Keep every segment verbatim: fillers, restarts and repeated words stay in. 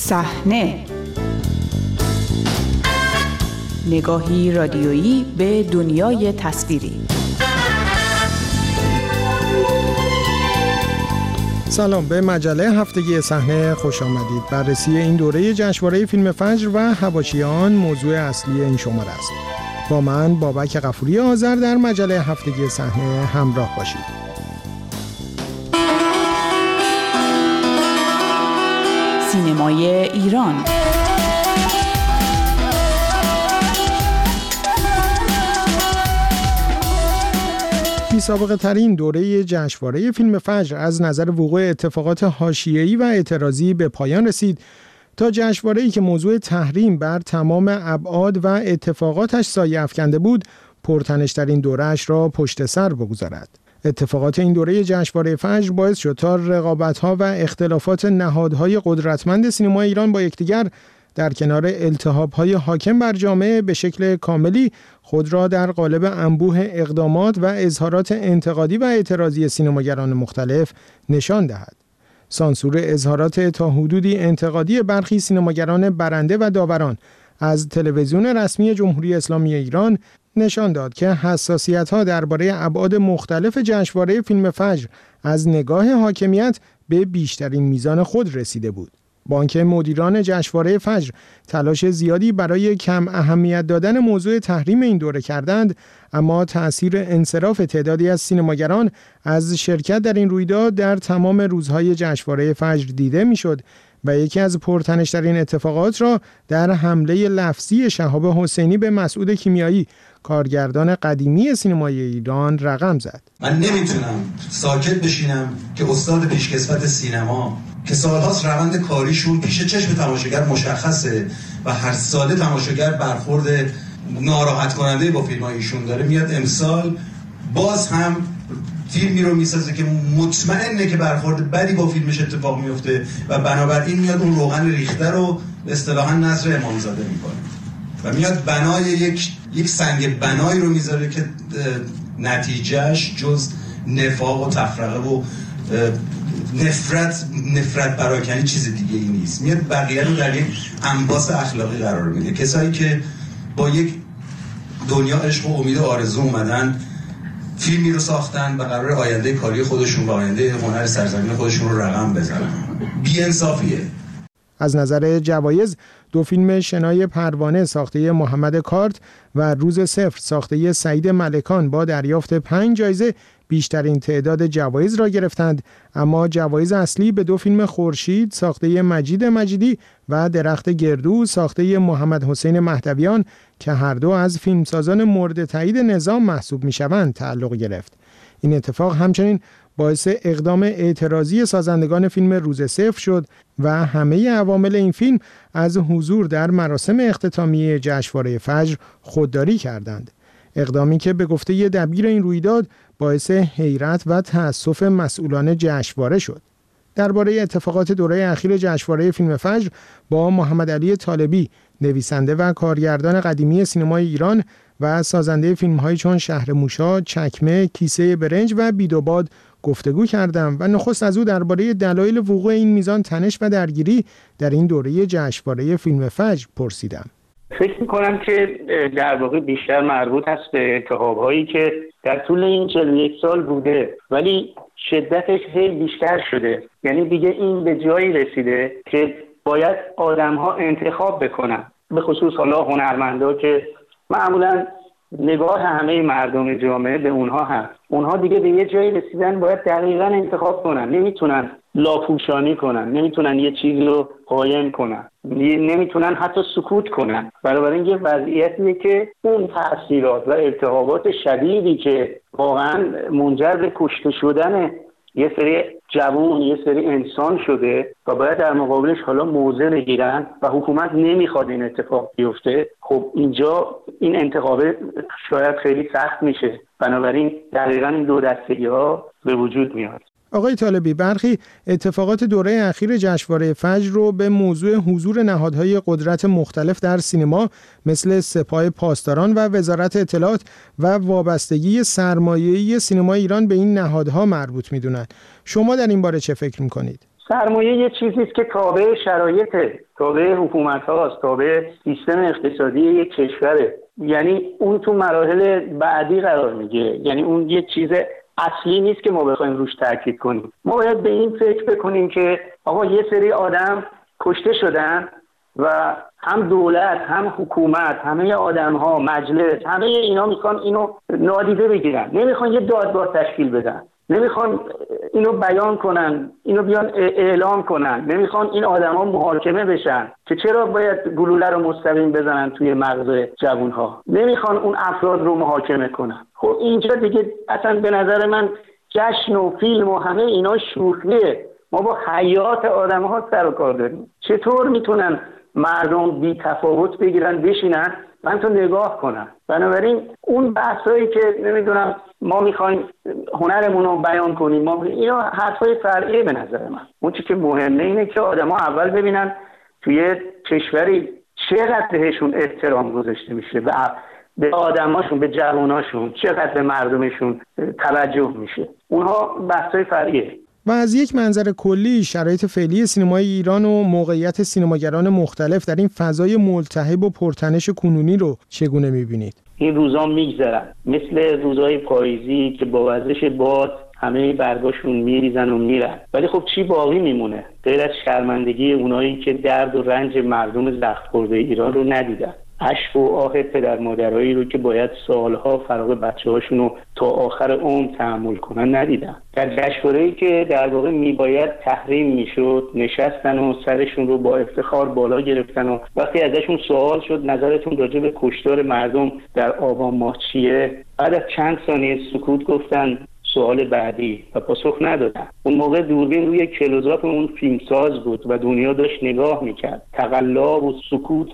صحنه، نگاهی رادیویی به دنیای تصویری. سلام، به مجله هفتگی صحنه خوش آمدید. بررسی این دوره جشنواره فیلم فجر و حواشیان موضوع اصلی این شماره است. با من بابک غفوری آذر در مجله هفتگی صحنه همراه باشید. سینمای ایران. بی‌سابقه ترین دوره جشنواره فیلم فجر از نظر وقوع اتفاقات حاشیه‌ای و اعتراضی به پایان رسید تا جشنواره‌ای که موضوع تحریم بر تمام ابعاد و اتفاقاتش سایه افکنده بود، پرتنش‌ترین دوره‌اش را پشت سر بگذارد. اتفاقات این دوره جشنواره فجر باعث شد تا رقابت‌ها و اختلافات نهادهای قدرتمند سینمای ایران با یکدیگر در کنار التهاب‌های حاکم بر جامعه به شکل کاملی خود را در قالب انبوه اقدامات و اظهارات انتقادی و اعتراضی سینماگران مختلف نشان دهد. سانسور اظهارات تا حدودی انتقادی برخی سینماگران برنده و داوران از تلویزیون رسمی جمهوری اسلامی ایران نشان داد که حساسیت‌ها درباره ابعاد مختلف جشنواره فیلم فجر از نگاه حاکمیت به بیشترین میزان خود رسیده بود. با آنکه مدیران جشنواره فجر تلاش زیادی برای کم اهمیت دادن موضوع تحریم این دوره کردند، اما تأثیر انصراف تعدادی از سینماگران از شرکت در این رویداد در تمام روزهای جشنواره فجر دیده میشد و یکی از پرتنش‌ترین اتفاقات را در حمله لفظی شهاب حسینی به مسعود کیمیایی، کارگردان قدیمی سینمای ایران، رقم زد. من نمیتونم ساکت بشینم که استاد پیشکسوت سینما که سالهاست روند کاریشون پیش چشم تماشاگر مشخصه و هر ساله تماشاگر برخورد ناراحت کننده با فیلم‌های ایشون داره، میاد امسال باز هم فیلمی رو میسازه که مطمئنه که برخورد بدی با فیلمش اتفاق میفته و بنابراین میاد اون روغن ریخته رو اصطلاحاً نظر امامزاده میکنه و میاد بنای یک یک سنگ بنایی رو میذاره که نتیجهش جز نفاق و تفرقه و نفرت نفرت پراکنی چیز دیگه ای نیست. میاد بقیه رو در یک انباس اخلاقی قرار میده. کسایی که با یک دنیا عشق و امید و آرزو اومدن فیلمی رو ساختن و قرار آینده کاری خودشون و آینده هنر سرزمین خودشون رو رقم بزنن. بی‌انصافیه. از نظر جوایز، دو فیلم شنای پروانه ساخته محمد کارت و روز صفر ساخته سعید ملکان با دریافت پنج جایزه بیشترین تعداد جوایز را گرفتند، اما جوایز اصلی به دو فیلم خورشید ساخته مجید مجیدی و درخت گردو ساخته محمد حسین مهدویان که هر دو از فیلمسازان مورد تایید نظام محسوب می‌شوند تعلق گرفت. این اتفاق همچنین باعث اقدام اعتراضی سازندگان فیلم روز صفر شد و همه عوامل این فیلم از حضور در مراسم اختتامیه جشنواره فجر خودداری کردند. اقدامی که به گفته دبیر این رویداد باعث حیرت و تأسف مسئولان جشنواره شد. درباره اتفاقات دوره اخیر جشنواره فیلم فجر با محمد علی طالبی، نویسنده و کارگردان قدیمی سینمای ایران و سازنده فیلم‌هایی چون شهر موشا، چکمه، کیسه برنج و بیدوباد گفتگو کردم و نخست از او درباره دلایل وقوع این میزان تنش و درگیری در این دوره جشنواره فیلم فجر پرسیدم. فکر میکنم که در واقع بیشتر مربوط هست به التهاب‌هایی که در طول این چهل و یک سال بوده، ولی شدتش خیلی بیشتر شده. یعنی دیگه این به جایی رسیده که باید آدم‌ها انتخاب بکنن، به خصوص حالا هنرمندا که معمولاً نگاه همه مردم جامعه به اونها هست. اونها دیگه به یه جایی رسیدن باید دقیقاً انتخاب کنن، نمیتونن لاپوشانی کنن، نمیتونن یه چیزی رو قایم کنن، نمیتونن حتی سکوت کنن. بنابراین یه وضعیتیه که اون تأثیرات و التهابات شدیدی که واقعاً منجر به کشته شدن یه سری جوان، یه سری انسان شده و باید در مقابلش حالا موضع بگیرن و حکومت نمیخواد این اتفاق بیفته. خب اینجا این انتخابه شاید خیلی سخت میشه. بنابراین دقیقاً این دو دستگی ها به وجود میاد. آقای طالبی، برخی اتفاقات دوره اخیر جشنواره فجر رو به موضوع حضور نهادهای قدرت مختلف در سینما مثل سپاه پاسداران و وزارت اطلاعات و وابستگی سرمایه‌ای سینما ایران به این نهادها مربوط می‌دونن. شما در این باره چه فکر می‌کنید؟ سرمایه یه چیزی است که تابع شرایطه، تابع حکومت هاست، تابع سیستم اقتصادی یک کشوره. یعنی اون تو مراحل بعدی قرار میگیره، یعنی اون یه چیز اصلی نیست که ما بخوایم روش تاکید کنیم. ما باید به این فکر بکنیم که آقا یه سری آدم کشته شدن و هم دولت هم حکومت، همه آدم ها، مجلس، همه اینا میخوان اینو نادیده بگیرن، نمیخوان یه دادگاه تشکیل بدن، نمیخوان اینو بیان کنن، اینو بیان اعلام کنن، نمیخوان این آدما محاکمه بشن که چرا باید گلوله رو مستقیم بزنن توی مغز جوانها، نمیخوان اون افراد رو محاکمه کنن. خب اینجا دیگه اصلا به نظر من جشن و فیلم و همه اینا شوخیه. ما با حیات آدم‌ها سر و کار داریم. چطور میتونن مردم بی تفاوت بگیرن بشینن من تو نگاه کنم؟ بنابراین اون بحثایی که نمیدونم ما میخوایم هنرمون رو بیان کنیم، ما اینا حرفای فرعیه به نظر من. اون چیزی که مهمه اینه که آدما اول ببینن توی کشوری چقدر بهشون احترام گذاشته میشه و به آدماشون، به جواناشون، چقدر به مردمشون توجه میشه. اونها بحثای فرعیه. و از یک منظر کلی شرایط فعلی سینمای ایران و موقعیت سینماگران مختلف در این فضای ملتهب و پرتنش کنونی رو چگونه می‌بینید؟ این روزا میگذرن مثل روزهای پاییزی که با وزش باد همه برگاشون میریزن و میرن، ولی خب چی باقی میمونه غیر از شرمندگی اونایی که درد و رنج مردم زخم خورده ایران رو ندیدن، اشک و آه پدر مادرایی رو که باید سالها فراق بچه‌هاشون رو تا آخر عمر تحمل کنن ندیدن. در جشنواره‌ای که در واقع میباید تحریم میشد نشستن و سرشون رو با افتخار بالا گرفتن و وقتی ازشون سوال شد نظرتون راجع به کشتار مردم در آبان ماه چیه، بعد از چند ثانیه سکوت گفتن سوال بعدی و پاسخ ندادن. اون موقع دوربین روی کلوزآپ اون فیلمساز بود و دنیا داشت نگاه میکرد. تقلا و سکوت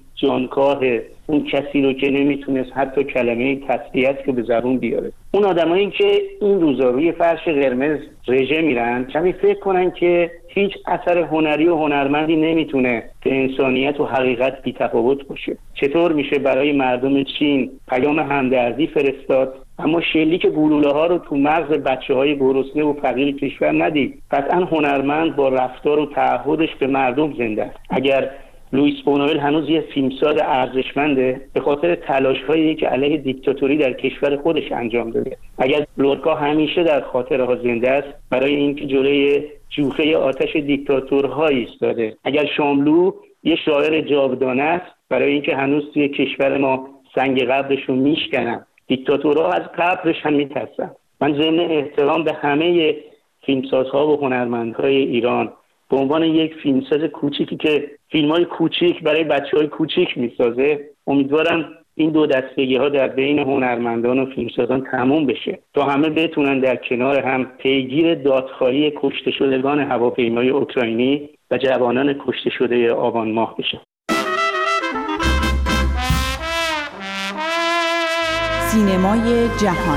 جانکاه اون کسی رو که نمیتونست حتی کلمه تسلیت رو به زبون بیاره. اون آدمایی که این روزا روی فرش قرمز رژه میرن کمی فکر کنن که هیچ اثر هنری و هنرمندی نمیتونه به انسانیت و حقیقت بی‌تفاوت باشه. چطور میشه برای مردم چین پیام همدردی فرستاد اما شلیک گلوله ها رو تو مغز بچه‌های گرسنه و فقیر کشور ندید؟ قطعا هنرمند با رفتار و تعهدش به مردم زنده است. اگر لوئیس بونوئل هنوز یه فیلمساز ارزشمنده به خاطر تلاش‌هایی که علیه دیکتاتوری در کشور خودش انجام داده. اگر لورکا همیشه در خاطرها زنده است برای اینکه جلوی جوخه آتش دیکتاتورها ایستاده. اگر شاملو یه شاعر جاودانه است برای اینکه هنوز توی کشور ما سنگ قبرش رو میشکنن. دیکتاتورها از قبرش هم میترسن. من ضمن احترام به همه فیلمسازها و هنرمندهای ایران به عنوان یک فیلمساز کوچیکی که فیلم‌های کوچیک برای بچه‌های کوچیک میسازه امیدوارم این دو دستگی ها در بین هنرمندان و فیلمسازان تموم بشه تا همه بتونن در کنار هم پیگیر دادخواهی کشته شدگان هواپیمای اوکراینی و جوانان کشته شده آبان ماه بشن. سینمای جهان.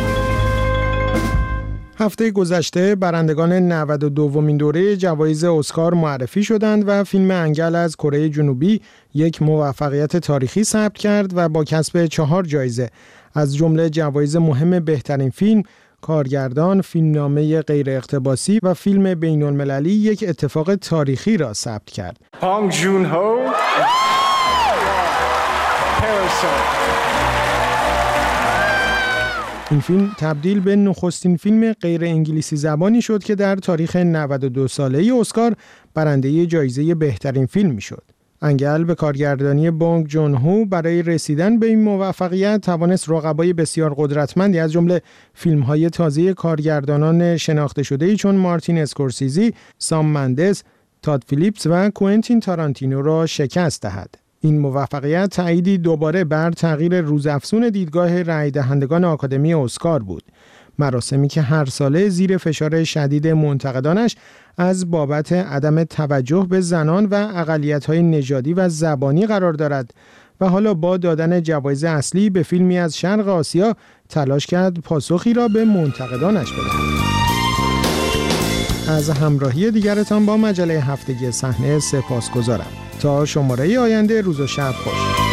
هفته گذشته برندگان نود و دومین دوره جوایز اسکار معرفی شدند و فیلم انگل از کره جنوبی یک موفقیت تاریخی ثبت کرد و با کسب چهار جایزه از جمله جوایز مهم بهترین فیلم، کارگردان، فیلمنامه غیر اقتباسی و فیلم بین‌المللی یک اتفاق تاریخی را ثبت کرد. پانگ جون هو این فیلم تبدیل به نخستین فیلم غیر انگلیسی زبانی شد که در تاریخ نود و دو ساله‌ای اسکار برنده جایزه بهترین فیلم میشد. انگل به کارگردانی بانگ جون هو برای رسیدن به این موفقیت توانست رقبای بسیار قدرتمندی از جمله فیلم‌های تازه کارگردانان شناخته شده‌ای چون مارتین اسکورسیزی، سام مندس، تاد فیلیپس و کوئنتین تارانتینو را شکست دهد. این موفقیت تأییدی دوباره بر تغییر روزافزون دیدگاه رای دهندگان آکادمی اسکار بود. مراسمی که هر ساله زیر فشار شدید منتقدانش از بابت عدم توجه به زنان و اقلیت‌های نژادی و زبانی قرار دارد و حالا با دادن جوایز اصلی به فیلمی از شرق آسیا تلاش کرد پاسخی را به منتقدانش بدهد. از همراهی دیگرتان با مجله هفتگی صحنه سپاسگزارم. تا شماره آینده، روز و شب خوش.